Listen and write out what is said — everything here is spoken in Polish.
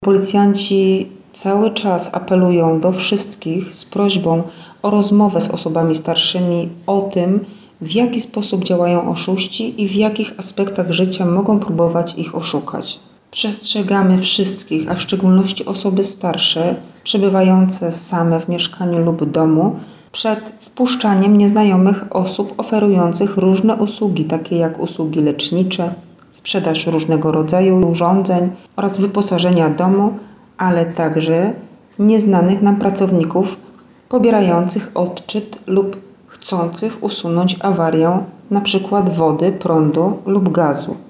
Policjanci cały czas apelują do wszystkich z prośbą o rozmowę z osobami starszymi o tym, w jaki sposób działają oszuści i w jakich aspektach życia mogą próbować ich oszukać. Przestrzegamy wszystkich, a w szczególności osoby starsze, przebywające same w mieszkaniu lub domu, przed wpuszczaniem nieznajomych osób oferujących różne usługi, takie jak usługi lecznicze, sprzedaż różnego rodzaju urządzeń oraz wyposażenia domu, ale także nieznanych nam pracowników pobierających odczyt lub chcących usunąć awarię np. wody, prądu lub gazu.